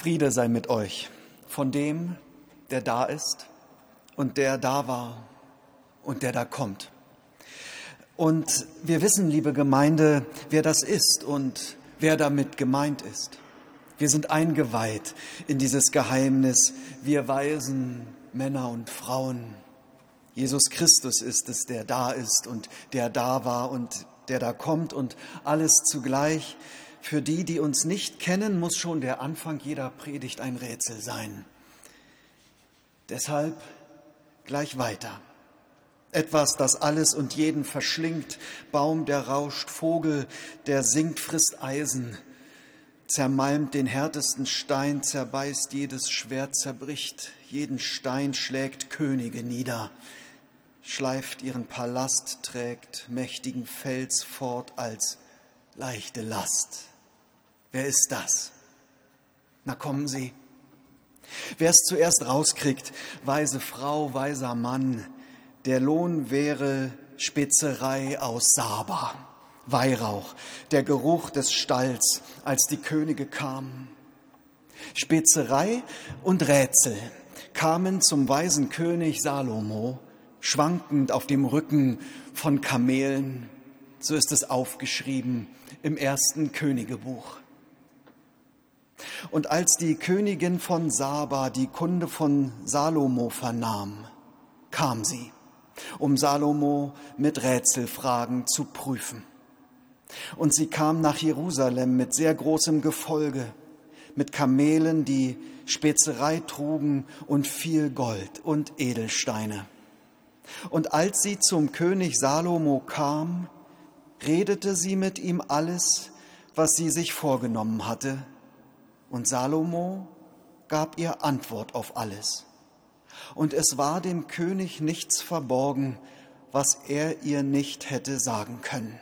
Friede sei mit euch, von dem, der da ist und der da war und der da kommt. Und wir wissen, liebe Gemeinde, wer das ist und wer damit gemeint ist. Wir sind eingeweiht in dieses Geheimnis, wir Weisen, Männer und Frauen. Jesus Christus ist es, der da ist und der da war und der da kommt und alles zugleich. Für die, die uns nicht kennen, muss schon der Anfang jeder Predigt ein Rätsel sein. Deshalb gleich weiter. Etwas, das alles und jeden verschlingt, Baum, der rauscht, Vogel, der singt, frisst Eisen, zermalmt den härtesten Stein, zerbeißt jedes Schwert, zerbricht jeden Stein, schlägt Könige nieder, schleift ihren Palast, trägt mächtigen Fels fort als leichte Last. Wer ist das? Na, kommen Sie. Wer es zuerst rauskriegt, weise Frau, weiser Mann, der Lohn wäre Spezerei aus Saba, Weihrauch, der Geruch des Stalls, als die Könige kamen. Spezerei und Rätsel kamen zum weisen König Salomo, schwankend auf dem Rücken von Kamelen. So ist es aufgeschrieben im 1. Königebuch. Und als die Königin von Saba die Kunde von Salomo vernahm, kam sie, um Salomo mit Rätselfragen zu prüfen. Und sie kam nach Jerusalem mit sehr großem Gefolge, mit Kamelen, die Spezerei trugen und viel Gold und Edelsteine. Und als sie zum König Salomo kam, redete sie mit ihm alles, was sie sich vorgenommen hatte. Und Salomo gab ihr Antwort auf alles. Und es war dem König nichts verborgen, was er ihr nicht hätte sagen können.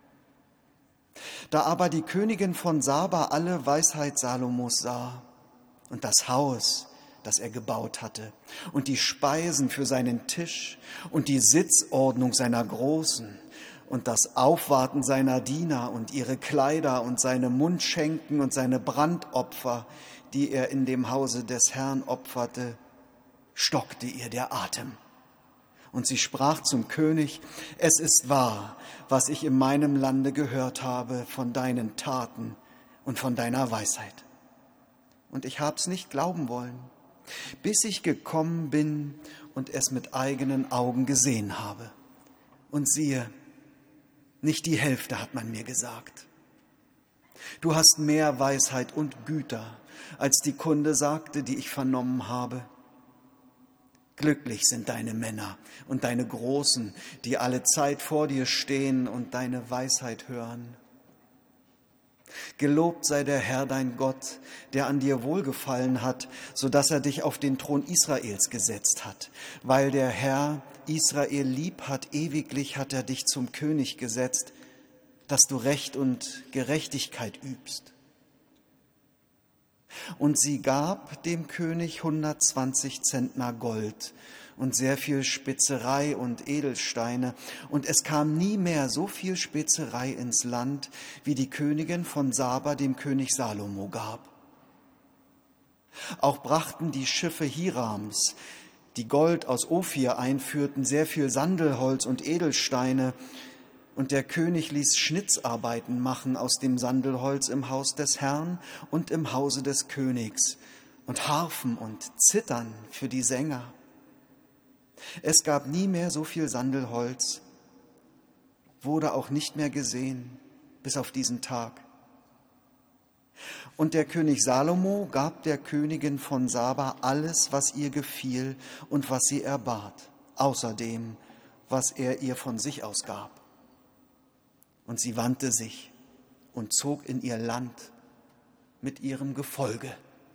Da aber die Königin von Saba alle Weisheit Salomos sah und das Haus, das er gebaut hatte, und die Speisen für seinen Tisch und die Sitzordnung seiner Großen und das Aufwarten seiner Diener und ihre Kleider und seine Mundschenken und seine Brandopfer, die er in dem Hause des Herrn opferte, stockte ihr der Atem. Und sie sprach zum König: Es ist wahr, was ich in meinem Lande gehört habe von deinen Taten und von deiner Weisheit. Und ich hab's nicht glauben wollen, bis ich gekommen bin und es mit eigenen Augen gesehen habe. Und siehe, nicht die Hälfte hat man mir gesagt. Du hast mehr Weisheit und Güter, als die Kunde sagte, die ich vernommen habe. Glücklich sind deine Männer und deine Großen, die alle Zeit vor dir stehen und deine Weisheit hören. Gelobt sei der Herr dein Gott, der an dir wohlgefallen hat, so dass er dich auf den Thron Israels gesetzt hat. Weil der Herr Israel lieb hat, ewiglich hat er dich zum König gesetzt, dass du Recht und Gerechtigkeit übst. Und sie gab dem König 120 Zentner Gold und sehr viel Spezerei und Edelsteine. Und es kam nie mehr so viel Spezerei ins Land, wie die Königin von Saba dem König Salomo gab. Auch brachten die Schiffe Hirams, die Gold aus Ophir einführten, sehr viel Sandelholz und Edelsteine. Und der König ließ Schnitzarbeiten machen aus dem Sandelholz im Haus des Herrn und im Hause des Königs und Harfen und Zittern für die Sänger. Es gab nie mehr so viel Sandelholz, wurde auch nicht mehr gesehen bis auf diesen Tag. Und der König Salomo gab der Königin von Saba alles, was ihr gefiel und was sie erbat, außerdem, was er ihr von sich aus gab. Und sie wandte sich und zog in ihr Land mit ihrem Gefolge.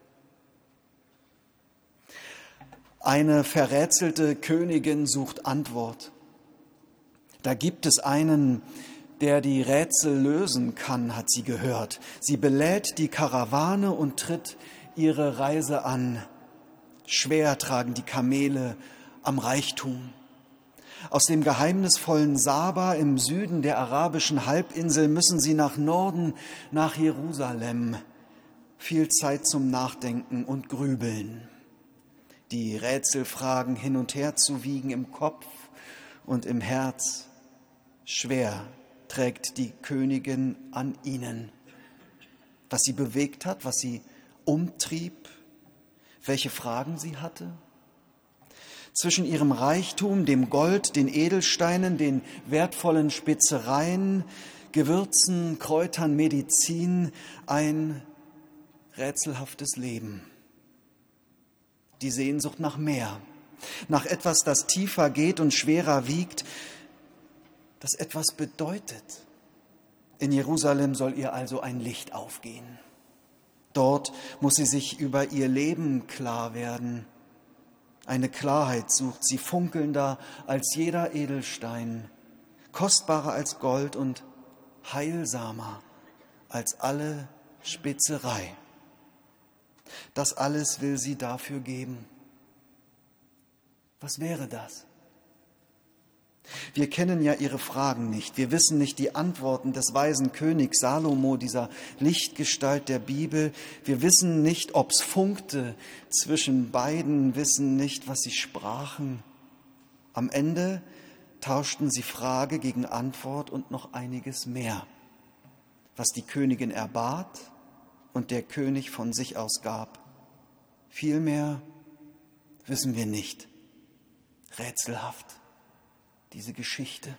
Eine verrätselte Königin sucht Antwort. Da gibt es einen, der die Rätsel lösen kann, hat sie gehört. Sie belädt die Karawane und tritt ihre Reise an. Schwer tragen die Kamele am Reichtum. Aus dem geheimnisvollen Saba im Süden der arabischen Halbinsel müssen sie nach Norden, nach Jerusalem. viel Zeit zum Nachdenken und Grübeln, die Rätselfragen hin und her zu wiegen im Kopf und im Herz. Schwer trägt die Königin an ihnen, was sie bewegt hat, was sie umtrieb, welche Fragen sie hatte. Zwischen ihrem Reichtum, dem Gold, den Edelsteinen, den wertvollen Spezereien, Gewürzen, Kräutern, Medizin, ein rätselhaftes Leben. Die Sehnsucht nach mehr, nach etwas, das tiefer geht und schwerer wiegt, das etwas bedeutet. In Jerusalem soll ihr also ein Licht aufgehen. Dort muss sie sich über ihr Leben klar werden. Eine Klarheit sucht sie, funkelnder als jeder Edelstein, kostbarer als Gold und heilsamer als alle Spezerei. Das alles will sie dafür geben. Was wäre das? Wir kennen ja ihre Fragen nicht. Wir wissen nicht die Antworten des weisen Königs Salomo, dieser Lichtgestalt der Bibel. Wir wissen nicht, ob's funkte zwischen beiden, wissen nicht, was sie sprachen. Am Ende tauschten sie Frage gegen Antwort und noch einiges mehr, was die Königin erbat und der König von sich aus gab. Viel mehr wissen wir nicht. Rätselhaft, diese Geschichte.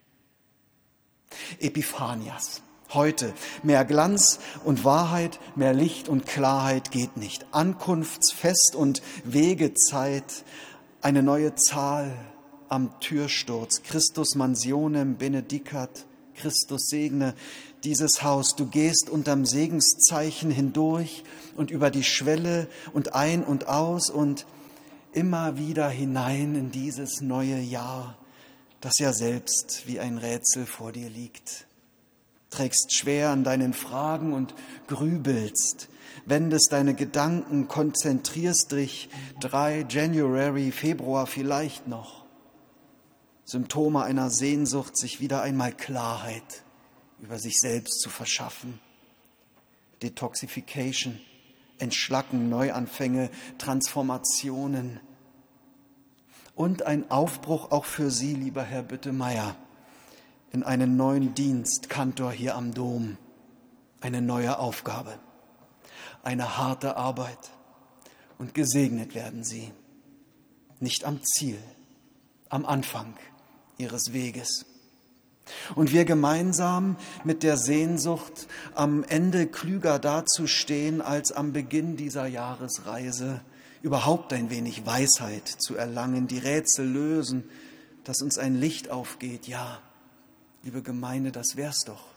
Epiphanias. Heute mehr Glanz und Wahrheit, mehr Licht und Klarheit geht nicht. Ankunftsfest und Wegezeit, eine neue Zahl am Türsturz. Christus mansionem benedicat, Christus segne dieses Haus. Du gehst unterm Segenszeichen hindurch und über die Schwelle und ein und aus und immer wieder hinein in dieses neue Jahr, das ja selbst wie ein Rätsel vor dir liegt. Trägst schwer an deinen Fragen und grübelst, wendest deine Gedanken, konzentrierst dich 3 January, Februar vielleicht noch. Symptome einer Sehnsucht, sich wieder einmal Klarheit über sich selbst zu verschaffen. Detoxification, Entschlacken, Neuanfänge, Transformationen. Und ein Aufbruch auch für Sie, lieber Herr Büttemeyer, in einen neuen Dienst, Kantor hier am Dom. Eine neue Aufgabe, eine harte Arbeit. Und gesegnet werden Sie. Nicht am Ziel, am Anfang Ihres Weges. Und wir gemeinsam mit der Sehnsucht, am Ende klüger dazustehen als am Beginn dieser Jahresreise, überhaupt ein wenig Weisheit zu erlangen, die Rätsel lösen, dass uns ein Licht aufgeht. Ja, liebe Gemeinde, das wär's doch.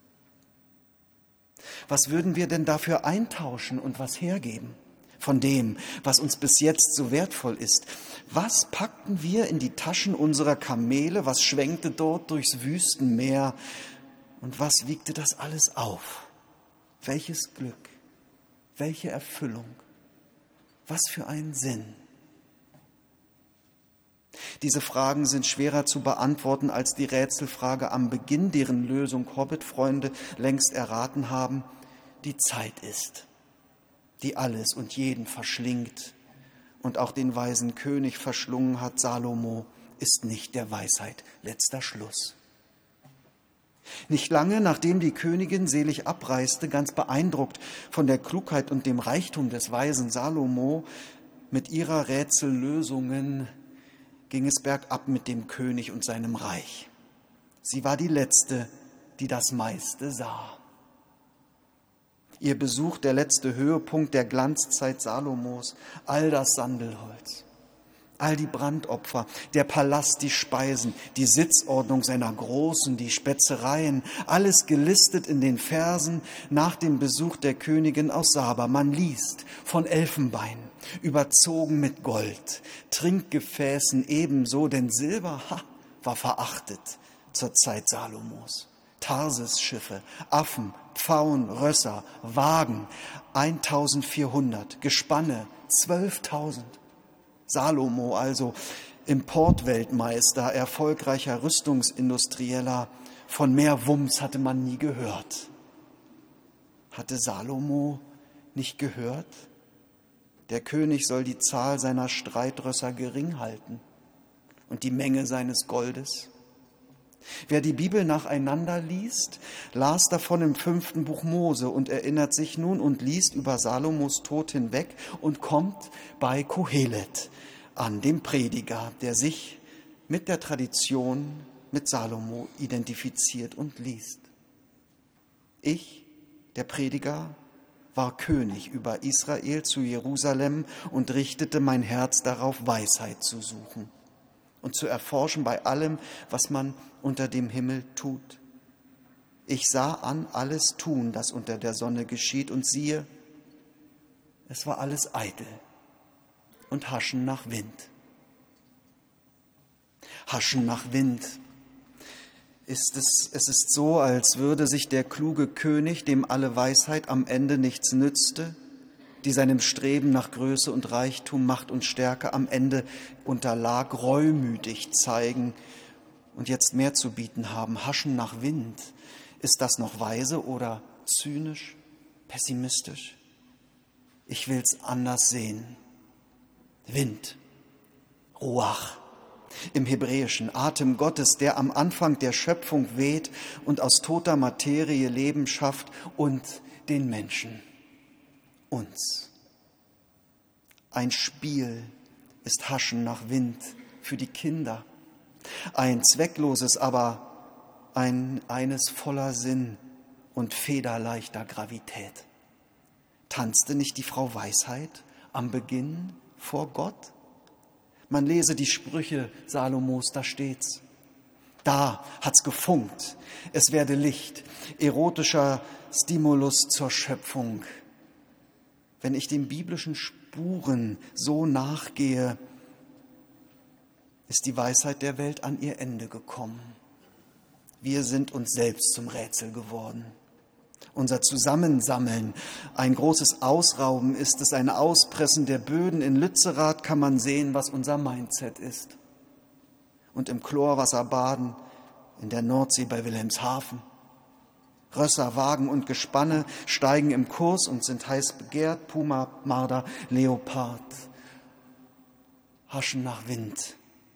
Was würden wir denn dafür eintauschen und was hergeben? Von dem, was uns bis jetzt so wertvoll ist. Was packten wir in die Taschen unserer Kamele? Was schwenkte dort durchs Wüstenmeer? Und was wiegte das alles auf? Welches Glück? Welche Erfüllung? Was für ein Sinn? Diese Fragen sind schwerer zu beantworten als die Rätselfrage am Beginn, deren Lösung Hobbit-Freunde längst erraten haben. Die Zeit ist, die alles und jeden verschlingt und auch den weisen König verschlungen hat. Salomo ist nicht der Weisheit letzter Schluss. Nicht lange, nachdem die Königin selig abreiste, ganz beeindruckt von der Klugheit und dem Reichtum des weisen Salomo, mit ihrer Rätsellösungen ging es bergab mit dem König und seinem Reich. Sie war die Letzte, die das meiste sah. Ihr Besuch, der letzte Höhepunkt der Glanzzeit Salomos, all das Sandelholz, all die Brandopfer, der Palast, die Speisen, die Sitzordnung seiner Großen, die Spezereien, alles gelistet in den Versen nach dem Besuch der Königin aus Saba. Man liest von Elfenbein, überzogen mit Gold, Trinkgefäßen ebenso, denn Silber war verachtet zur Zeit Salomos. Tarsis-Schiffe, Affen, Pfauen, Rösser, Wagen, 1400, Gespanne, 12.000. Salomo also, Importweltmeister, erfolgreicher Rüstungsindustrieller, von mehr Wumms hatte man nie gehört. Hatte Salomo nicht gehört? Der König soll die Zahl seiner Streitrösser gering halten und die Menge seines Goldes. Wer die Bibel nacheinander liest, las davon im 5. Buch Mose und erinnert sich nun und liest über Salomos Tod hinweg und kommt bei Kohelet an, dem Prediger, der sich mit der Tradition mit Salomo identifiziert und liest. Ich, der Prediger, war König über Israel zu Jerusalem und richtete mein Herz darauf, Weisheit zu suchen und zu erforschen bei allem, was man unter dem Himmel tut. Ich sah an alles Tun, das unter der Sonne geschieht, und siehe, es war alles eitel und Haschen nach Wind. Haschen nach Wind. Es ist so, als würde sich der kluge König, dem alle Weisheit am Ende nichts nützte, die seinem Streben nach Größe und Reichtum, Macht und Stärke am Ende unterlag, reumütig zeigen und jetzt mehr zu bieten haben. Haschen nach Wind. Ist das noch weise oder zynisch, pessimistisch? Ich will's anders sehen. Wind, Ruach, im Hebräischen, Atem Gottes, der am Anfang der Schöpfung weht und aus toter Materie Leben schafft und den Menschen, uns. Ein Spiel ist Haschen nach Wind für die Kinder. Ein zweckloses, aber eines voller Sinn und federleichter Gravität. Tanzte nicht die Frau Weisheit am Beginn vor Gott? Man lese die Sprüche Salomos, da steht's. Da hat's gefunkt, es werde Licht, erotischer Stimulus zur Schöpfung. Wenn ich den biblischen Spuren so nachgehe, ist die Weisheit der Welt an ihr Ende gekommen. Wir sind uns selbst zum Rätsel geworden. Unser Zusammensammeln, ein großes Ausrauben ist es, ein Auspressen der Böden. In Lützerath kann man sehen, was unser Mindset ist. Und im Chlorwasser baden, in der Nordsee bei Wilhelmshaven. Rösser, Wagen und Gespanne steigen im Kurs und sind heiß begehrt. Puma, Marder, Leopard. Haschen nach Wind.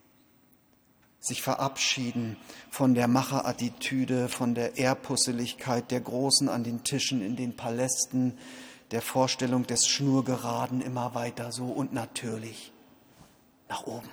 Sich verabschieden von der Macherattitüde, von der Ehrpusseligkeit der Großen an den Tischen in den Palästen, der Vorstellung des Schnurgeraden immer weiter so und natürlich nach oben.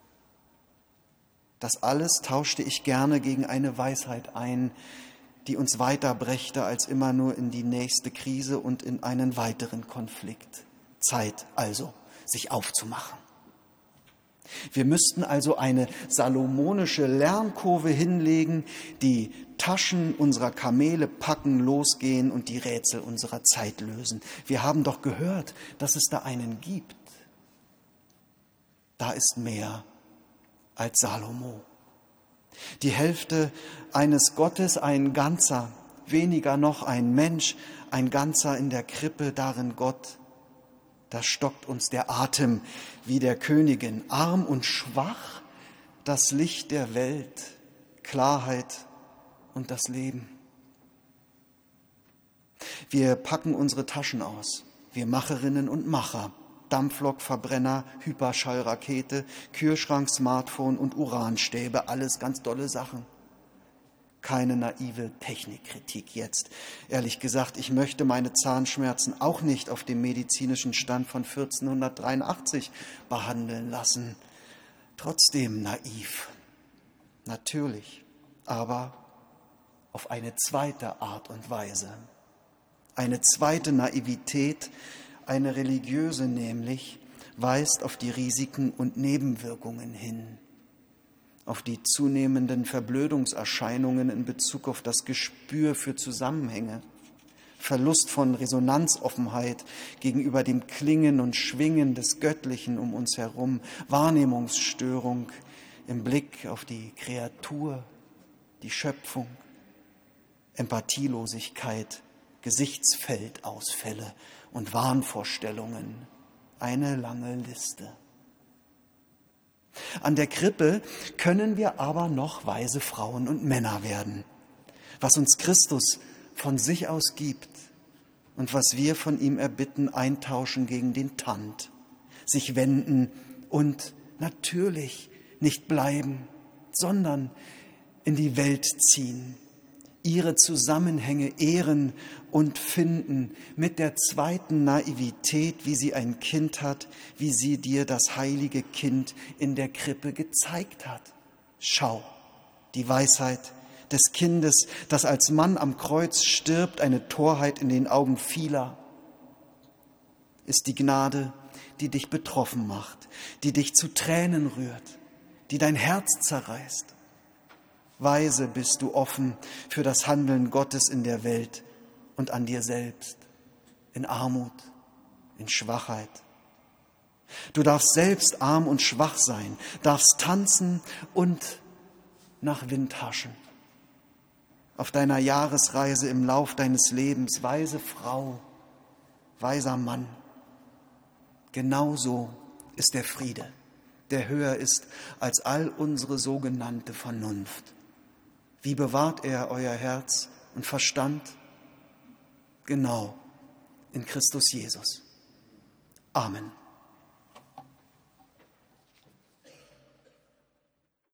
Das alles tauschte ich gerne gegen eine Weisheit ein, die uns weiter brächte als immer nur in die nächste Krise und in einen weiteren Konflikt. Zeit also, sich aufzumachen. Wir müssten also eine salomonische Lernkurve hinlegen, die Taschen unserer Kamele packen, losgehen und die Rätsel unserer Zeit lösen. Wir haben doch gehört, dass es da einen gibt. Da ist mehr als Salomo. Die Hälfte eines Gottes, ein Ganzer, weniger noch ein Mensch, ein Ganzer in der Krippe, darin Gott. Da stockt uns der Atem wie der Königin, arm und schwach, das Licht der Welt, Klarheit und das Leben. Wir packen unsere Taschen aus, wir Macherinnen und Macher, Dampflok, Verbrenner, Hyperschallrakete, Kühlschrank, Smartphone und Uranstäbe, alles ganz dolle Sachen. Keine naive Technikkritik jetzt. Ehrlich gesagt, ich möchte meine Zahnschmerzen auch nicht auf dem medizinischen Stand von 1483 behandeln lassen. Trotzdem naiv. Natürlich, aber auf eine zweite Art und Weise. Eine zweite Naivität, eine religiöse nämlich, weist auf die Risiken und Nebenwirkungen hin. Auf die zunehmenden Verblödungserscheinungen in Bezug auf das Gespür für Zusammenhänge, Verlust von Resonanzoffenheit gegenüber dem Klingen und Schwingen des Göttlichen um uns herum, Wahrnehmungsstörung im Blick auf die Kreatur, die Schöpfung, Empathielosigkeit, Gesichtsfeldausfälle und Wahnvorstellungen. Eine lange Liste. An der Krippe können wir aber noch weise Frauen und Männer werden, was uns Christus von sich aus gibt und was wir von ihm erbitten, eintauschen gegen den Tand, sich wenden und natürlich nicht bleiben, sondern in die Welt ziehen, ihre Zusammenhänge ehren und finden mit der zweiten Naivität, wie sie ein Kind hat, wie sie dir das heilige Kind in der Krippe gezeigt hat. Schau, die Weisheit des Kindes, das als Mann am Kreuz stirbt, eine Torheit in den Augen vieler, ist die Gnade, die dich betroffen macht, die dich zu Tränen rührt, die dein Herz zerreißt. Weise bist du offen für das Handeln Gottes in der Welt und an dir selbst, in Armut, in Schwachheit. Du darfst selbst arm und schwach sein, darfst tanzen und nach Wind haschen. Auf deiner Jahresreise im Lauf deines Lebens, weise Frau, weiser Mann. Genauso ist der Friede, der höher ist als all unsere sogenannte Vernunft. Wie bewahrt er euer Herz und Verstand? Genau, in Christus Jesus. Amen.